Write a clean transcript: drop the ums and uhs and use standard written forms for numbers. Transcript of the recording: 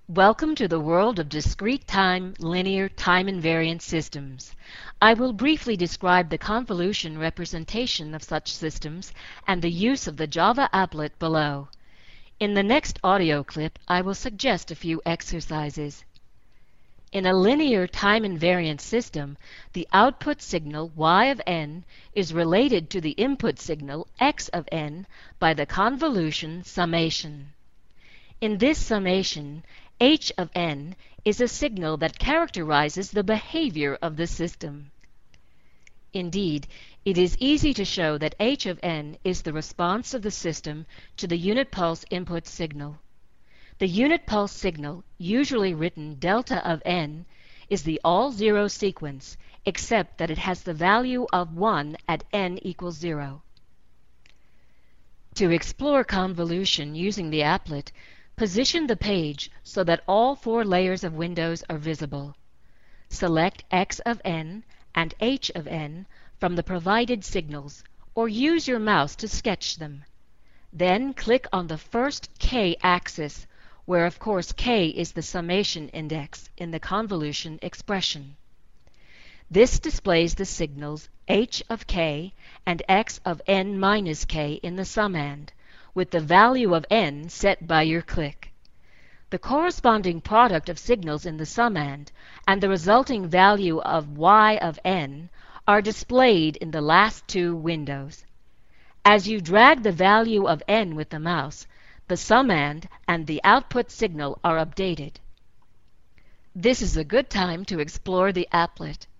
Welcome to the world of discrete time, linear time invariant systems. I will briefly describe the convolution representation of such systems and the use of the Java applet below. In the next audio clip, I will suggest a few exercises. In a linear time invariant system, the output signal y of n is related to the input signal x of n by the convolution summation. In this summation, h of n is a signal that characterizes the behavior of the system. Indeed, it is easy to show that h of n is the response of the system to the unit pulse input signal. The unit pulse signal, usually written delta of n, is the all-zero sequence, except that it has the value of 1 at n equals 0. To explore convolution using the applet, position the page so that all 4 layers of windows are visible. Select x of n and h of n from the provided signals, or use your mouse to sketch them. Then click on the first k axis, where of course k is the summation index in the convolution expression. This displays the signals h of k and x of n minus k in the summand, with the value of n set by your click. The corresponding product of signals in the summand and the resulting value of y of n are displayed in the last 2 windows. As you drag the value of n with the mouse, the summand and the output signal are updated. This is a good time to explore the applet.